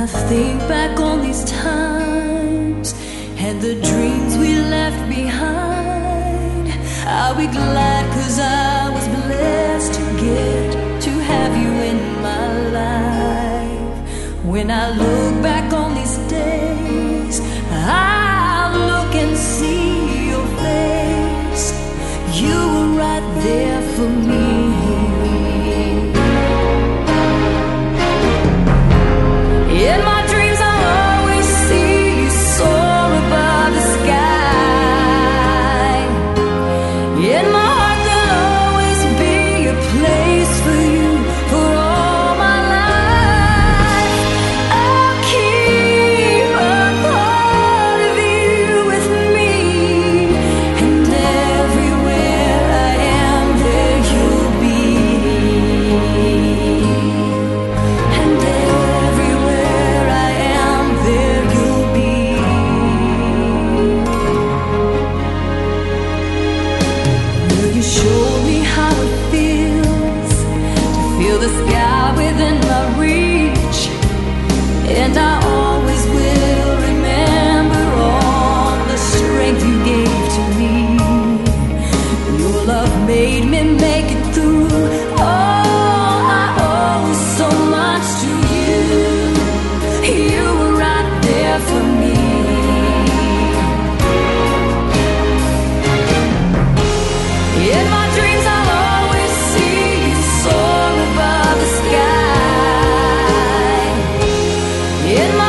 think back on these times and the dreams we left behind, I'll be glad 'cause I was blessed to get to have you in my life. When I look back on these days, I'll look and see your face. You were right there for me. In my dreams I'll always see you soar above the sky. In my heart there'll always be a place for you for all my life. I'll keep a part of you with me, and everywhere I am there you'll be. And everywhere I am there you'll be. Will you show me how it feels to feel the sky within my reach? And I always will remember all the strength you gave to me. Your love made me make it through. Oh, I owe so much to you. You were right there for me. In my dreams I'll always see you soar above the sky. In my